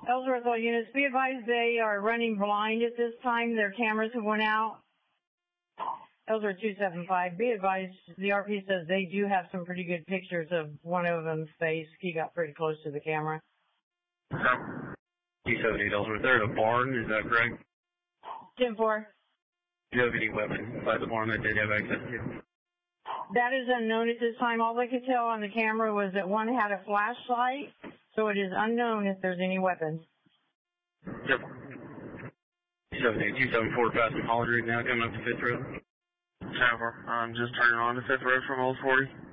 Ellsworth all units, be advised they are running blind at this time. Their cameras have went out. Ellsworth 275, be advised the RP says they do have some pretty good pictures of one of them's face. He got pretty close to the camera. 278 Ellsworth, they're at a barn, is that correct? 10-4. Do you have any weapons by the barn that they have access to? That is unknown at this time. All I could tell on the camera was that one had a flashlight, so it is unknown if there's any weapons. Yep. 274 passing Holly Street now, coming up to 5th Road. I'm just turning on to 5th Road from Old 40.